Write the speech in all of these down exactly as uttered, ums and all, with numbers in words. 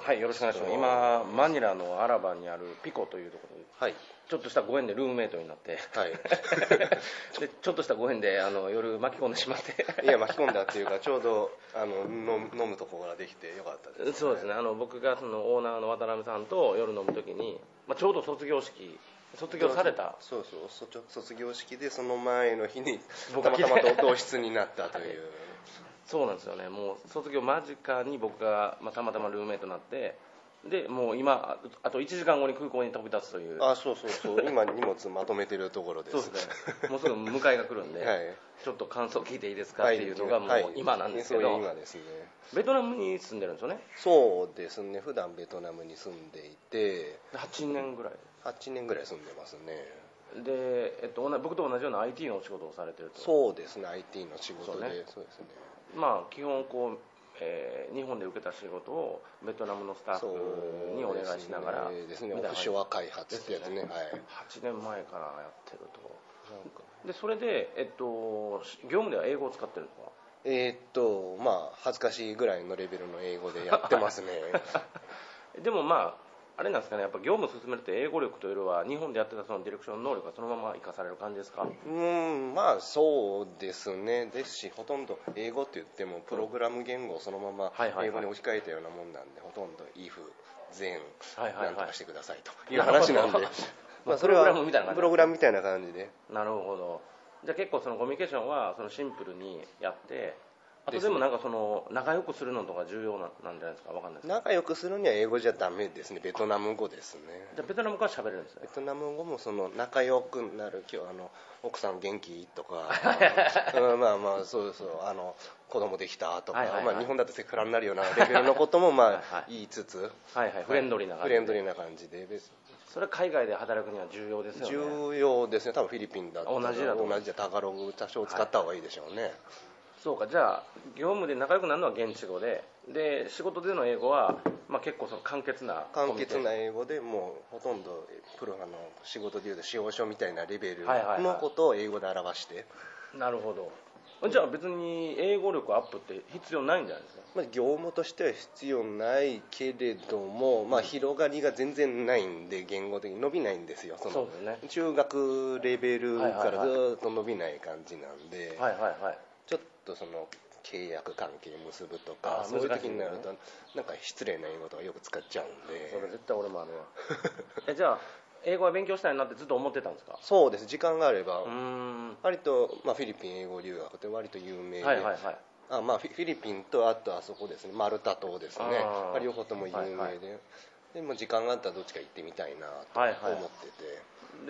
はい、よろしくお願いします。今マニラのアラバにあるピコというところで、はい、ちょっとしたご縁でルームメイトになって、はい、でちょっとしたご縁であの夜巻き込んでしまっていや巻き込んだっていうかちょうどあの飲むところができてよかったです、ね、 そうですね。あの僕がそのオーナーの渡辺さんと夜飲むときに、まあ、ちょうど卒業式卒業されたそうそう卒業式でその前の日にたまたまと同室になったという、はい、 そうなんですよね。もう卒業間近に僕が、まあ、たまたまルームメイトになって、でもう今あといちじかんごに空港に飛び立つという。 あ、そうそうそう今荷物まとめてるところです。 そうですね。もうすぐ迎えが来るんで、はい、ちょっと感想聞いていいですかっていうのがもう今なんですけど、はいはい、 そういう今ですね。 ベトナムに住んでるんですよね。 そうですね。普段ベトナムに住んでいてはちねんぐらいはちねんぐらい住んでますね。 で、えっと、僕と同じような アイティー のお仕事をされてると。 そうですね。 アイティー の仕事で、そうね、そうですね。 まあ基本こう、えー、日本で受けた仕事をベトナムのスタッフにお願いしながらですね。オフショア開発ってやつね、はい、 はちねんまえからやってると。でそれで、えっと、業務では英語を使ってるんですか？ えー、っとまあ恥ずかしいぐらいのレベルの英語でやってますねでもまああれなんですかね、やっぱ業務を進めるって英語力というよりは日本でやってたそのディレクション能力がそのまま生かされる感じですか？ うーんまあそうですね。ですしほとんど英語って言ってもプログラム言語をそのまま英語に置き換えたようなもんなんで、ほとんど if 全なんとかしてくださいという話なんでまあそれはプログラムみたいな感じで。 なるほど。じゃあ結構そのコミュニケーションはそのシンプルにやって、あとでもなんかその仲良くするのとか重要なんじゃないですか？わかんないです。 仲良くするには英語じゃダメですね。ベトナム語ですね。 じゃあベトナム語は喋れるんですね。 ベトナム語もその仲良くなる、今日あの奥さん元気とかまあまあそうそうあの子供できたとか、はいはいはい、まあ日本だとセクハラになるようなレベルのこともまあ言いつつはいはい、フレンドリーな感じで、 フレンドリーな感じで。 それは海外で働くには重要ですよね。 重要ですね。多分フィリピンだと同じだと同じでタガログ多少使った方がいいでしょうね、はい。 そうか。じゃあ業務で仲良くなるのは現地語で、で仕事での英語は、まあ、結構その簡潔な簡潔な英語で、もうほとんどプロあの仕事でいうと使用書みたいなレベルのことを英語で表して、はいはいはい、なるほど。じゃあ別に英語力アップって必要ないんじゃないですか？ まあ、業務としては必要ないけれども、まあ、広がりが全然ないんで言語的に伸びないんですよ。そのそうですね。 中学レベルからずっと伸びない感じなんで、 はいはいはい、 ちょっとその契約関係結ぶとかそういう時になるとなんか失礼な英語とかよく使っちゃうんで。 それ絶対俺もあるわえじゃあ英語は勉強したいなってずっと思ってたんですか？ そうです。時間があれば割と、まあ、フィリピン英語留学って割と有名で、はいはいはい、あまあ、フィリピンとあとあそこですね、マルタ島ですね、両方とも有名で、はいはい、でも時間があったらどっちか行ってみたいなと思ってて、はいはい、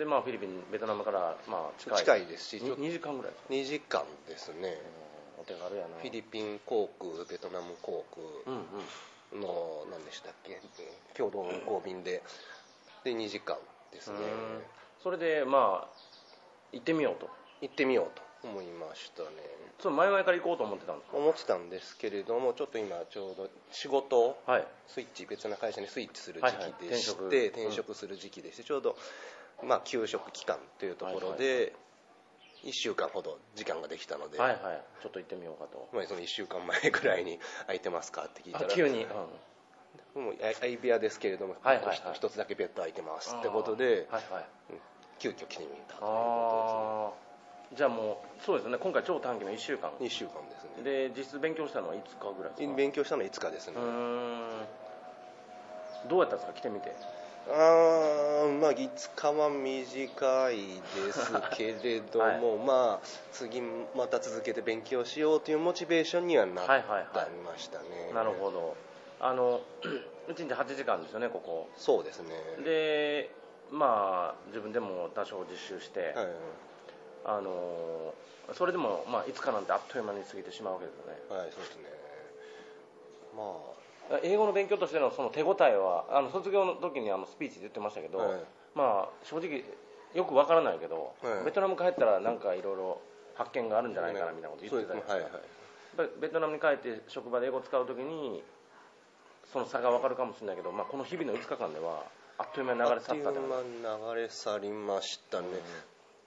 でまあフィリピンベトナムからまあ近い近いですしにじかんぐらいですか？ にじかんですね。 お手軽やな。 フィリピン航空ベトナム航空の、うんうん、何でしたっけ、共同運航便ででにじかんですね。 それでまあ行ってみようと行ってみようと思いましたね。 それ前々から行こうと思ってたんですか？ 思ってたんですけれども、ちょっと今ちょうど仕事をスイッチ、はい、別な会社にスイッチする時期でして、はいはい、転, 職転職する時期でして、うん、ちょうどまあ休職期間というところで、はいはい、いっしゅうかんほど時間ができたので、 はいはい、ちょっと行ってみようかと。 まあ、そのいっしゅうかんまえぐらいに空いてますかって聞いたら、 急に、 うん、もう相部屋ですけれども、はいはいはい、一つだけベッド空いてますってことで、はいはい、うん、急遽来てみたということですね。 じゃあもうそうですね、今回超短期のいっしゅうかん。 いっしゅうかんですね。 で実質勉強したのはいつかぐらいですか？ 勉強したのはいつかですね。うーん、どうやったんですか、来てみて。 あまあいつかは短いですけれども、はい、まあ次また続けて勉強しようというモチベーションにはなってましたね。はいはいはい、 なるほど。あのいちにちはちじかんですよね、ここ。 そうですね。 でまあ自分でも多少実習して、はい、あのそれでも、まあ、いつかなんてあっという間に過ぎてしまうわけですよね。 はい、そうですね。まあ英語の勉強としてのその手応えは、あの卒業の時にあのスピーチで言ってましたけど、はい、まあ正直よくわからないけど、はい、ベトナム帰ったらなんかいろいろ発見があるんじゃないかなみたいなこと言ってたじゃないですか。はいはい、ベトナムに帰って職場で英語を使う時にその差がわかるかもしれないけど、まあ、この日々のいつかかんではあっという間に流れ去った。 あっという間に流れ去りましたね。うん、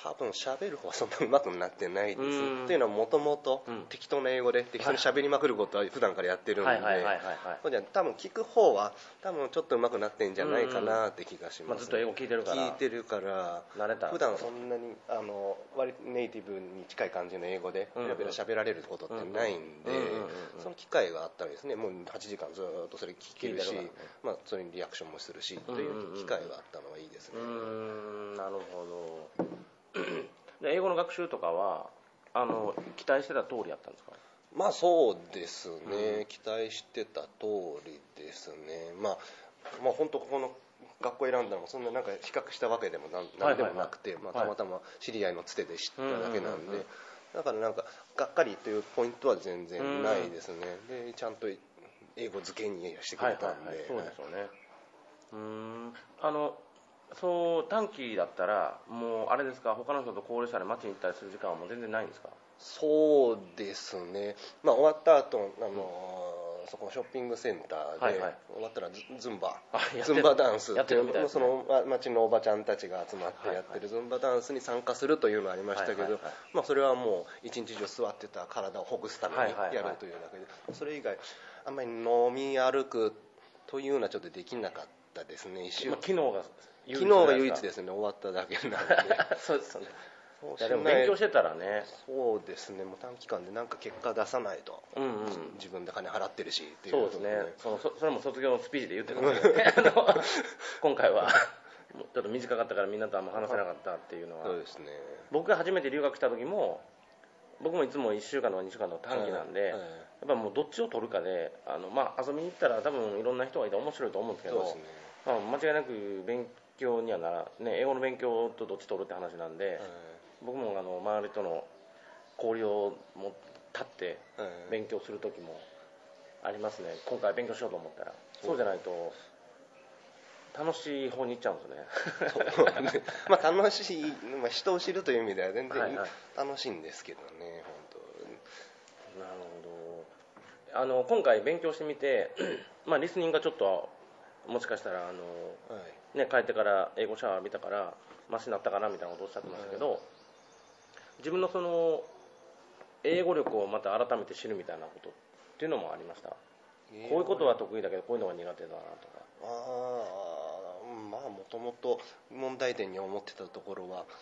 多分喋る方はそんな上手くなってないです。っていうのはもともと適当な英語で適当に喋りまくることは普段からやってるんで、多分聞く方は多分ちょっと上手くなってんじゃないかなって気がします、ね。まあ、 ずっと英語聞いてるから。 聞いてるから慣れた。普段そんなにあの割とネイティブに近い感じの英語でペラペラ喋られることってないんで、その機会があったらですね、もうはちじかんずっとそれ聞けるし、るまあそれにリアクションもするし、という機会があったのはいいですね。 うーん、なるほど。英語の学習とかはあの期待してた通りやったんですか？ まあそうですね、うん、期待してた通りですね。まあ、まあ本当ここの学校選んだのもそんななんか比較したわけでもなんでもなくて、まあ、たまたま知り合いのつてで知っただけなんで、だからなんかがっかりというポイントは全然ないですね。でちゃんと英語漬けにしてくれたんで、はいはいはい、 そうですよね。うーん、あのそう短期だったらもうあれですか、他の人と交流したり街に行ったりする時間はもう全然ないんですか？ そうですね、まあ、終わった後あの、うん、そこのショッピングセンターで、はいはい、終わったらズンバズンバダンスっていう、ね、その街のおばちゃんたちが集まってやってるズンバダンスに参加するというのがありましたけど、はいはいはい、まあ、それはもう一日中座ってた体をほぐすためにやるというだけで、はいはいはい、それ以外あんまり飲み歩くというのはちょっとできなかったですね。一まあ、機能が昨日が唯一ですね、終わっただけなんでそうですね。いやでも勉強してたらね。 そうですね、もう短期間で何か結果出さないと、うんうん、自分で金払ってるしっていう、 そうですね。そのそそれも卒業のスピーチで言ってたんですけどね今回はちょっと短かったからみんなとあんま話せなかったっていうのは。 そうですね。 僕が初めて留学した時も僕もいつもいっしゅうかんとかにしゅうかんの短期なんで、はいはい、やっぱもうどっちを取るかで、あの、まあ、遊びに行ったら多分いろんな人がいて面白いと思うんですけど、そうですね、まあ、間違いなく勉強にはなら、ね、英語の勉強とどっち取るって話なんで、はい、僕もあの周りとの交流をも立って勉強する時もありますね。今回勉強しようと思ったらそうじゃないと楽しい方に行っちゃうんですねそうね、まあ、楽しい、まあ、人を知るという意味では全然楽しいんですけどね、はいはい、本当。なるほど。あの今回勉強してみてまあリスニングがちょっともしかしたらあの、はいね、帰ってから英語シャワー浴びたからマシになったかなみたいなことをおっしゃってましたけど、はい、自分のその英語力をまた改めて知るみたいなことっていうのもありました？こういうことは得意だけどこういうのが苦手だなとか。 ああ、まあもともと問題点に思ってたところは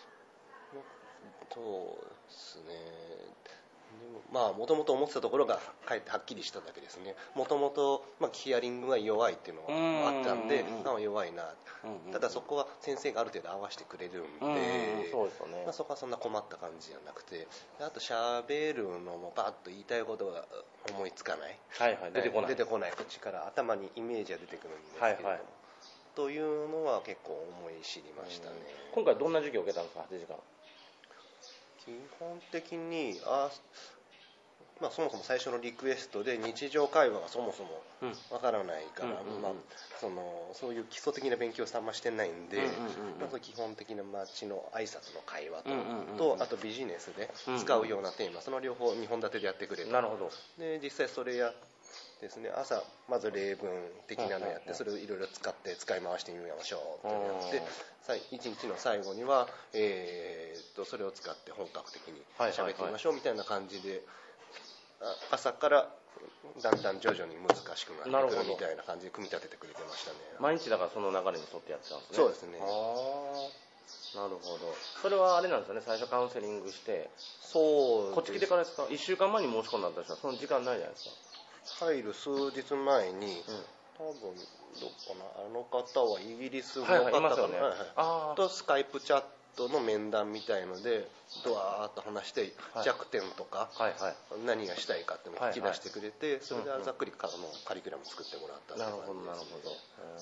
そうですね、まあもともと思ってたところがかえってはっきりしただけですね。もともとヒアリングが弱いっていうのがあったんで、あ弱いな、ただそこは先生がある程度合わせてくれるんで、そうですよね、まあ、そこはそんな困った感じじゃなくて、あと喋るのもバッと言いたいことが思いつかない、 はいはい、出てこない出てこない口から頭にイメージが出てくるんですけれども、はいはい、というのは結構思い知りましたね。 今回どんな授業を受けたんですか？はちじかん。 基本的にあ、まあ、そもそも最初のリクエストで日常会話がそもそもわからないから、まあ、そのそういう基礎的な勉強をあんましてないんで、まず基本的な街の挨拶の会話 と, とあとビジネスで使うようなテーマ、その両方にほん立てでやってくれる。 なるほど。 で実際それやですね、朝まず例文的なのやって、それをいろいろ使って使い回してみましょうってやって、いちにちの最後には、えー、とそれを使って本格的に喋ってみましょうみたいな感じで、朝からだんだん徐々に難しくなってくるみたいな感じで組み立ててくれてましたね。 毎日だからその流れに沿ってやってたんですね。 そうですね。 あ、なるほど。それはあれなんですよね、最初カウンセリングして。 そうです。 こっち来てからですか？いっしゅうかんまえに申し込んだんだったらその時間ないじゃないですか。 入る数日前に、うん、多分どこかな、あの方はイギリスの方かな、はいはい、いますよね、はいはい、あとスカイプチャットの面談みたいのでドワーッと話して、はい、弱点とか、はいはい、何がしたいかっていうのを聞き出してくれて、はいはい、それでざっくりからのカリキュラム作ってもらったって感じです、ね、なるほどなるほど。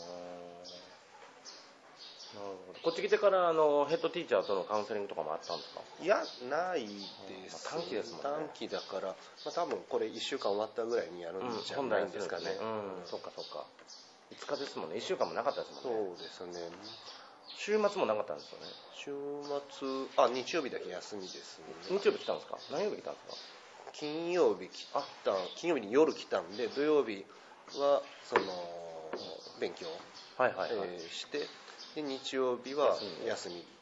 なるほど。こっち来てからあのヘッドティーチャーとのカウンセリングとかもあったんですか？ いや、ないです。 短期ですもんね。 短期だから、まあ、多分これいっしゅうかん終わったぐらいにやるんじゃないですかね。 うん、うん、そっかそっか。いつかですもんね。いっしゅうかんもなかったですもんね。 そうですね。 週末もなかったんですよね。 週末、あ、日曜日だけ休みですね。 日曜日来たんですか？何曜日来たんですか？ 金曜日来た、金曜日に夜来たんで、土曜日はその勉強、はいはいはい、えー、して、で日曜日は休み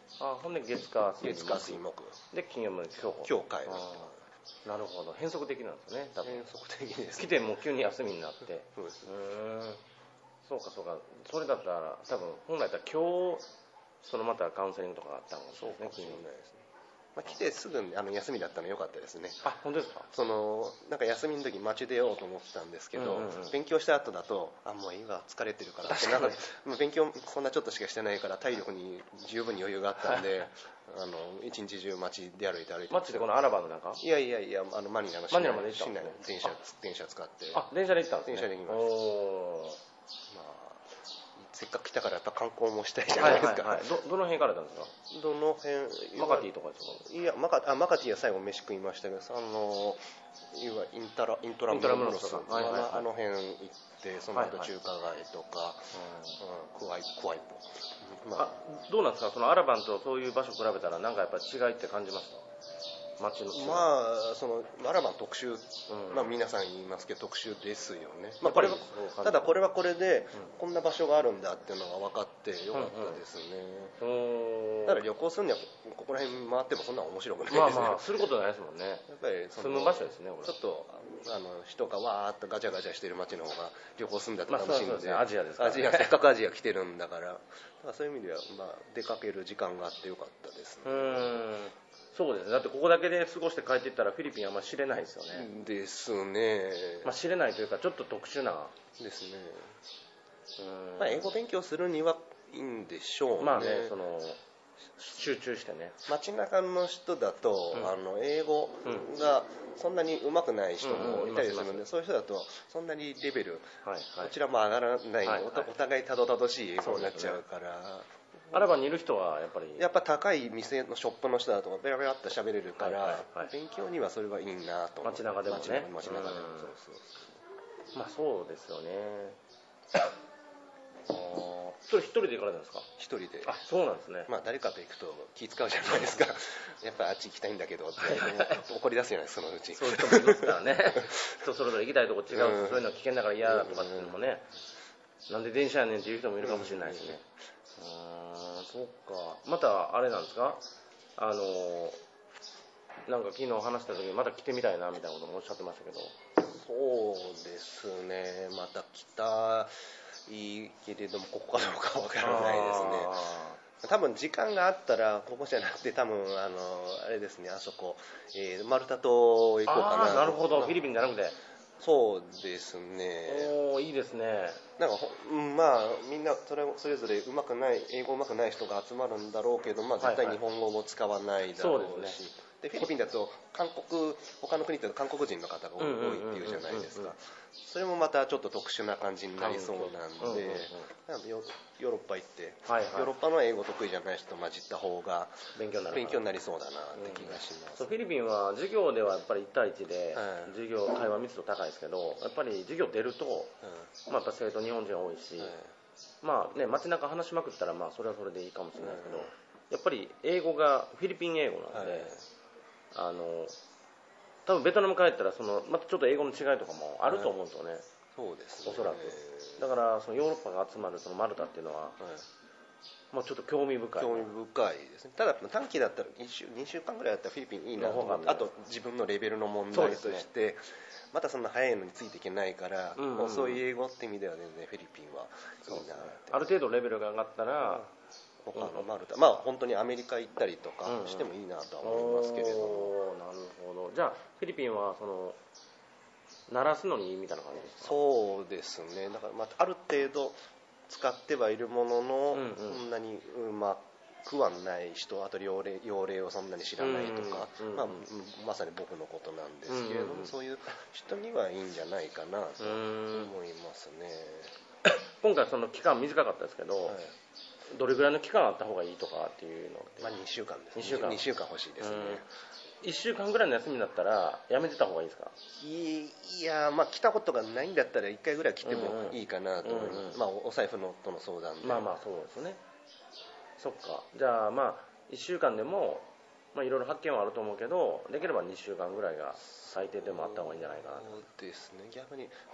あほんで月火水月火水木で金曜まで今日今日帰る。 なるほど、変則的なんですね多分。 変則的です、 ね、来てもう急に休みになってそうです、ね、 うんそうかそうか。それだったら多分本来だったら今日そのまたカウンセリングとかあったんですね。 そうかもしれないですね。まあ、来てすぐあの休みだったの良かったですね。 あ、本当ですか。 そのなんか休みの時街出ようと思ってたんですけど、うんうんうん、勉強した後だとあもういいわ疲れてるからってなんか勉強こんなちょっとしかしてないから体力に十分に余裕があったんであの一日中街で歩いて歩いて街でこのアラバの中いやいやいやあのマニラのマニラまで行ったんですね。 電車電車使ってあ電車で行ったんですね。 電車で行きました。おまあせっかく来たからやっぱ観光もしたいじゃないですか。はいはいはい、 ど, どの辺からだったんですか。 どの辺マカティとかですか。 いやマカあマカティは最後飯食いましたけどあのいわインタライントラムロスとか、はいはいはい、あの辺行ってその後中華街とか、はいはい、うん、クワイクワイポ、 まあ、あどうなんですか。そのアラバンとそういう場所比べたらなんかやっぱり違いって感じました。街のまあそのアラバン特殊、うんまあ、皆さん言いますけど特殊ですよね、まあ、これはただこれはこれでこんな場所があるんだっていうのが分かってよかったですね、うんうん、だから旅行するにはここら辺回ってもそんな面白くないですね。 まあまあすることないですもんね。やっぱり住む場所ですね。 ちょっとあの人がわーっとガチャガチャしてる街の方が旅行するんだと楽しいんで、 まあ、そうですね、アジアですからね。 アジアせっかくアジア来てるんだから、だからそういう意味では、まあ、出かける時間があってよかったですね。 うんそうですね。だってここだけで過ごして帰っていったらフィリピンはあんまり知れないですよね。 ですね。 まあ、知れないというかちょっと特殊なですね。うんまあ、英語勉強するにはいいんでしょうね。 まあねその集中してね。 街中の人だと、うん、あの英語がそんなに上手くない人もいたりするので、うんうん、そういう人だとそんなにレベル、はいはい、こちらも上がらない、はいはい、お互いたどたどしい英語になっちゃうから。 アラバにいる人はやっぱりやっぱ高い店のショップの人だとベラベラっと喋れるから、はいはいはい、勉強にはそれはいいなと思って。 街中でもね。 街中でもそうそうそう。まあそうですよね。あそれ一人で行かれたんですか。 一人で。 あそうなんですね。 まあ誰かと行くと気使うじゃないですか。やっぱあっち行きたいんだけどって怒り出すじゃないですかそのうち。 そういう人もいますからね。人それぞれ行きたいとこ違う、うん、そういうのは危険だから嫌だとかっていうのもね、うん、なんで電車やねんっていう人もいるかもしれないしね。あそっか。またあれなんですか。あのなんか昨日話した時にまた来てみたいなみたいなこともおっしゃってましたけど。 そうですね。また来たいいけれどもここかどうかわからないですね。多分時間があったらここじゃなくて多分あのあれですねあそこ、えー、マルタ島行こうかな。 あなるほど。フィリピンじゃなくて。 そうですね。 おおいいですね。 なんかまあみんなそれそれぞれ上手くない英語上手くない人が集まるんだろうけど、まあ絶対日本語も使わないだろうし。はいはいでフィリピンだと韓国他の国だと韓国人の方が多いっていうじゃないですか。それもまたちょっと特殊な感じになりそうなんで、ヨーロッパ行って、はいはい、ヨーロッパの英語得意じゃない人と混じった方が勉強になる勉強になりそうだなって気がします。 うん、フィリピンは授業ではやっぱりいち対いちで、はい、授業会話密度高いですけど、やっぱり授業出ると、うんまあ、やっぱ生徒日本人多いし、はい、まあね街中話しまくったらまあそれはそれでいいかもしれないですけど、うん、やっぱり英語がフィリピン英語なんで。はいあの多分ベトナム帰ったらそのまたちょっと英語の違いとかもあると思うんですよね、はい、 そうですねおそらくだからそのヨーロッパが集まるそのマルタっていうのは、はい、もうちょっと興味深い興味深いですね。ただ短期だったら 2, 週にしゅうかんぐらいだったらフィリピンいいなと思って、あと自分のレベルの問題として、ね、またそんな早いのについていけないから、うんうん、遅い英語って意味では全然フィリピンはいいなって。 ある程度レベルが上がったら、うん他のマルタ、まあ本当にアメリカ行ったりとかしてもいいなとは思いますけれども、 うんうん、なるほど。じゃあフィリピンはその鳴らすのにいいみたいな感じですか。 そうですね。だからまあある程度使ってはいるものの、うんうん、そんなにうまくはない人、あと用例用例をそんなに知らないとか、うんうんうんまあ、まさに僕のことなんですけれども、うんうん、そういう人にはいいんじゃないかなと思いますね。 今回その期間短かったですけど、はいどれぐらいの期間あった方がいいとかっていうのって、 まあ、にしゅうかんですね。 にしゅうかん。 にしゅうかん欲しいですね。 いっしゅうかんぐらいの休みだったらやめてた方がいいですか。 いやまあ来たことがないんだったらいっかいぐらい来てもいいかなと思います、うんうん、まあお財布のとの相談でまあまあそうですね。そっか。じゃあまあいっしゅうかんでもまあいろいろ発見はあると思うけどできればにしゅうかんぐらいが最低でもあった方がいいんじゃないかなと。 そうですね。逆に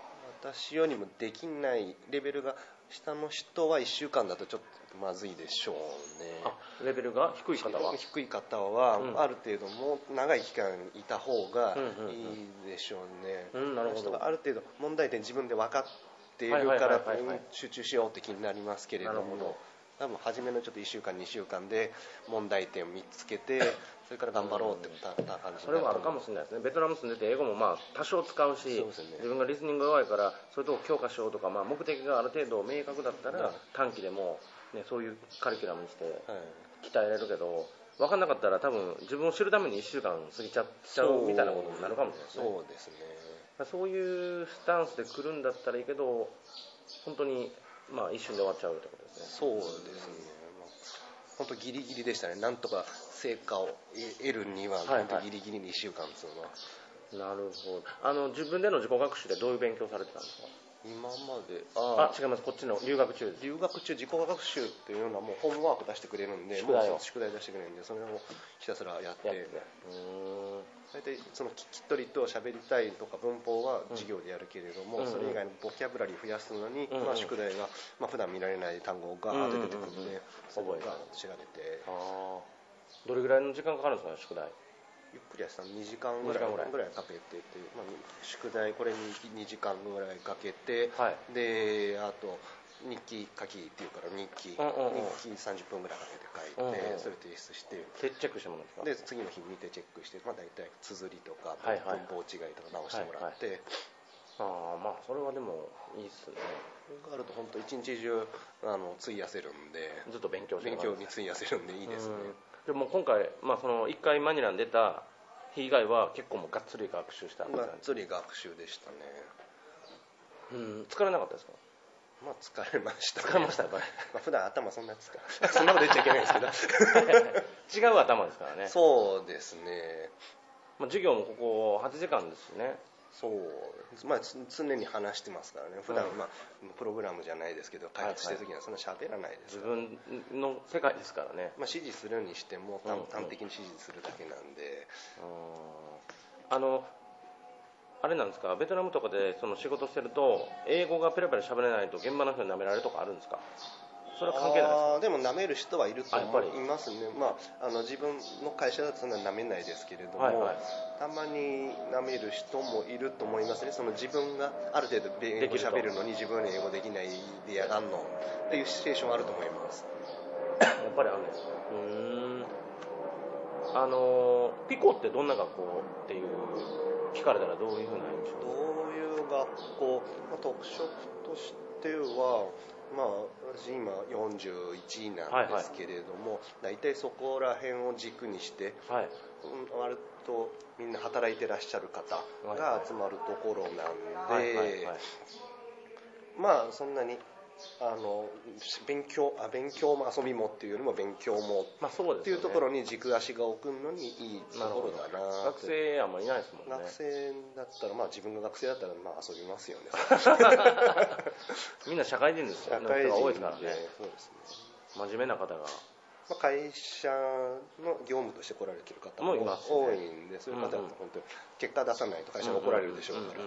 私よりもできないレベルが下の人はいっしゅうかんだとちょっとまずいでしょうね。 あ、レベルが低い方は低い方は、うん、ある程度もう長い期間いた方がいいでしょうね。 うんうんうん、なるほど。 ある程度問題点自分で分かっているから集中しようって気になりますけれども、多分初めのちょっといっしゅうかんにしゅうかんで問題点を見つけてそれから頑張ろうって感じになると思う。 それはあるかもしれないですね。ベトナム住んでて英語もまあ多少使うし、う、ね、自分がリスニング弱いからそういうとこ強化しようとか、まあ、目的がある程度明確だったら短期でも、ね、そういうカリキュラムにして鍛えれるけど、分かんなかったら多分自分を知るためにいっしゅうかん過ぎちゃっちゃうみたいなことになるかもしれないですね。 そうですね。 そういうスタンスで来るんだったらいいけど、本当にまあ一瞬で終わっちゃうってことですね。 そうですね。本当ギリギリでしたね。なんとか成果を得るには本当ギリギリにいっしゅうかんですよね。 なるほど。あの自分での自己学習でどういう勉強されてたんですか？ 今までああ違います。こっちの留学中です。 留学中自己学習っていうのはもうホームワーク出してくれるんで、 宿題を宿題出してくれるんで、それをひたすらやって、 やってうーん大体その聞き取りと喋りたいとか文法は授業でやるけれども、うん、それ以外のボキャブラリー増やすのに、うんまあ、宿題が、まあ、普段見られない単語が出てくるんで、それが調べて。 あどれぐらいの時間かかるんですかね、宿題。 ゆっくりやってたらにじかんぐらいぐらいかけてっていう、まあ、宿題これににじかんぐらいかけて、はい、であと日記書きっていうから日記、うんうんうん、日記さんじゅっぷんぐらいかけて書いて、うんうん、それ提出してチェックしたものですか。 で次の日見てチェックして、まあ、大体綴りとか文法違いとか直してもらって、はいはい、 ああまあそれはでもいいっすね。 それがあると本当一日中あの費やせるんで、 ずっと勉強して勉強に費やせるんでいいですね。 でも今回、まあ、そのいっかいマニラに出た日以外は結構もうがっつり学習したんですか。 がっつり学習でしたね。 うん、疲れなかったですか。 まあ疲れました、ね、 疲れましたやっぱり、 まあ、普段頭そんな使うそんなこと言っちゃいけないんですけど違う頭ですからね。 そうですね。 まあ、授業もここはちじかんですしね。 そう、まあ、常に話してますからね。普段、まあ、プログラムじゃないですけど開発してる時にはそんな喋らないですから、 自分の世界ですからね。 まあ、指示するにしても端的に指示するだけなんで、 うんうん、あのあれなんですか、ベトナムとかでその仕事してると英語がペラペラ喋れないと現場の人に舐められるとかあるんですか。それは関係ないですか。 あでも舐める人はいると思いますね。まあ、あの自分の会社だとそんなに舐めないですけれども、はいはい、たまに舐める人もいると思いますね。その自分がある程度英語喋るのに自分は英語できないでやがんのっていうシチュエーションはあると思います。 やっぱりあるんですか。うーんあのピコってどんな学校っていう聞かれたらどういうふうな印象。 どういう学校、まあ、特色としてはまあ、私今よんじゅういちなんですけれども、はいはい、大体そこら辺を軸にして、はい、割とみんな働いてらっしゃる方が集まるところなんで、はいはいはいはい、まあそんなにあの勉強あ勉強も遊びもっていうよりも勉強もっていうところに軸足が置くのにいいところだな。 学生あんまりいないですもんね。 学生だったらまあ自分が学生だったらまあ遊びますよね。 みんな社会人ですよね。社会人が多いですからね。 そうですね。 真面目な方が。 まあ、会社の業務として来られてる方も多いんで、そういう方だと本当に結果出さないと会社が怒られるでしょうから。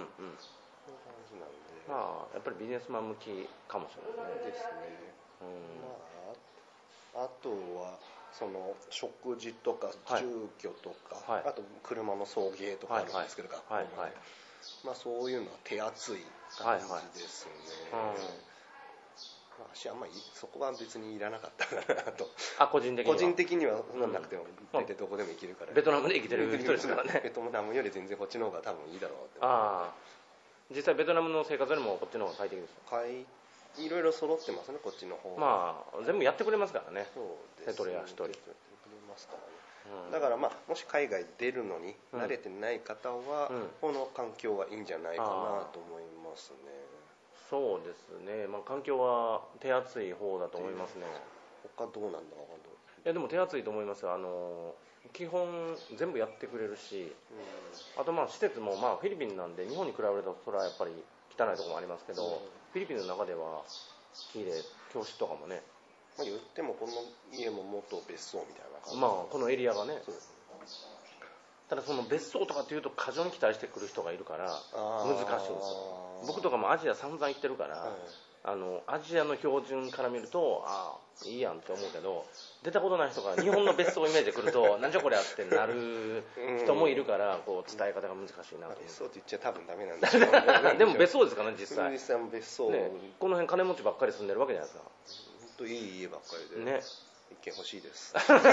まあ、やっぱりビジネスマン向きかもしれないですね。うんまあ、あとはその食事とか住居とか、はい、あと車の送迎とかあるんですけど、学校もね、まあ、そういうのは手厚い感じですね。はいはいうんまあ、私あんまりそこは別にいらなかったかなと。 あ、個人的には個人的にはそんななくても、大体どこでも行けるから、ね、 ベトナムで生きてる人ですからね。 ベトナムより全然こっちの方が多分いいだろうって。 ああ実際ベトナムの生活よりもこっちの方が快適ですか。 いろいろ揃ってますね、こっちの方が。 まあ全部やってくれますからね。 そうですね。 手取りや足取りやってくれますからね。うん、だからまあもし海外出るのに慣れてない方は、うん、この環境はいいんじゃないかなと思いますね。 そうですね。まあ環境は手厚い方だと思いますね。 他どうなんだろう。 いやでも手厚いと思いますよ。あの基本全部やってくれるし、うん、あとまあ施設もまあフィリピンなんで日本に比べるとそれはやっぱり汚いところもありますけど、うん、フィリピンの中では綺麗、教室とかもね、 まあ、言ってもこの家も元別荘みたいな感じ、 まあこのエリアがね、 ただその別荘とかっていうと過剰に期待してくる人がいるから難しいんですよ。僕とかもアジア散々行ってるから、はい、あのアジアの標準から見るとああいいやんって思うけど、出たことない人が日本の別荘イメージで来るとなんじゃこりゃってなる人もいるから、こう伝え方が難しいなと思う。 別荘って言っちゃ多分ダメなんですよでも別荘ですからね、実際。 実際も別荘、ね、 この辺金持ちばっかり住んでるわけじゃないですか。 本当いい家ばっかりでね、 一軒欲しいです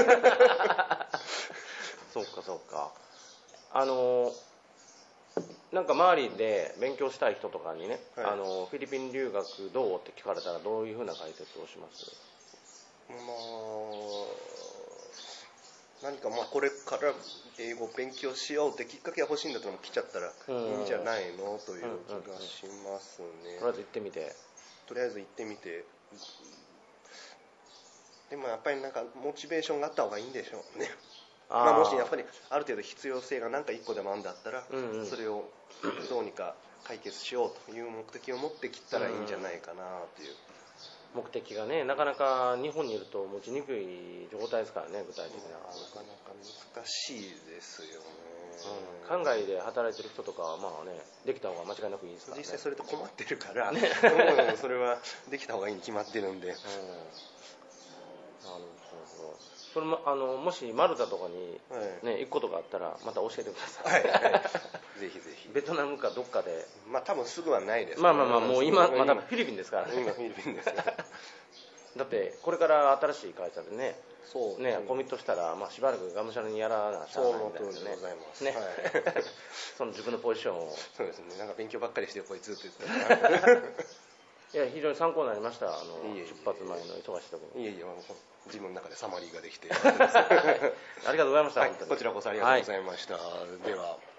そうかそうか。あのなんか周りで勉強したい人とかにね、はい、あのフィリピン留学どうって聞かれたらどういうふうな解説をします？ まあ何かまあこれから英語を勉強しようってきっかけが欲しいんだったら来ちゃったらいいんじゃないのという気がしますね。 とりあえず行ってみてとりあえず行ってみてでもやっぱりなんかモチベーションがあった方がいいんでしょうね。あ、まあ、もしやっぱりある程度必要性が何かいっこでもあるんだったら、うんうん、それをどうにか解決しようという目的を持ってきたらいいんじゃないかなという、 うん、目的がねなかなか日本にいると持ちにくい状態ですからね。具体的な、 うん、なかなか難しいですよね、 うん、海外で働いてる人とかはまあねできた方が間違いなくいいですからね。 実際それと困ってるから、ね、それはできた方がいいに決まってるんで、うん、なるほど。それもあのもしマルタとかに、ね、はい、行くことがあったらまた教えてください。はいはい、ぜひぜひ。ベトナムかどっかで、 まあ多分すぐはないですけど、 まあまあまあもう今またフィリピンですからね。 今フィリピンですね。 だってこれから新しい会社でね、そうねコミットしたらまあしばらくがむしゃらにやらなきゃいけないみたいですね。そうでございますね。はい、その自分のポジションを。 そうですね。なんか勉強ばっかりしてるこいつって言ってたから。 いや非常に参考になりました。あのいえいえ出発前の忙しい時に。 いえいえ、自分の中でサマリーができて。 ありがとうございました。 はい、こちらこそありがとうございました。はい、では。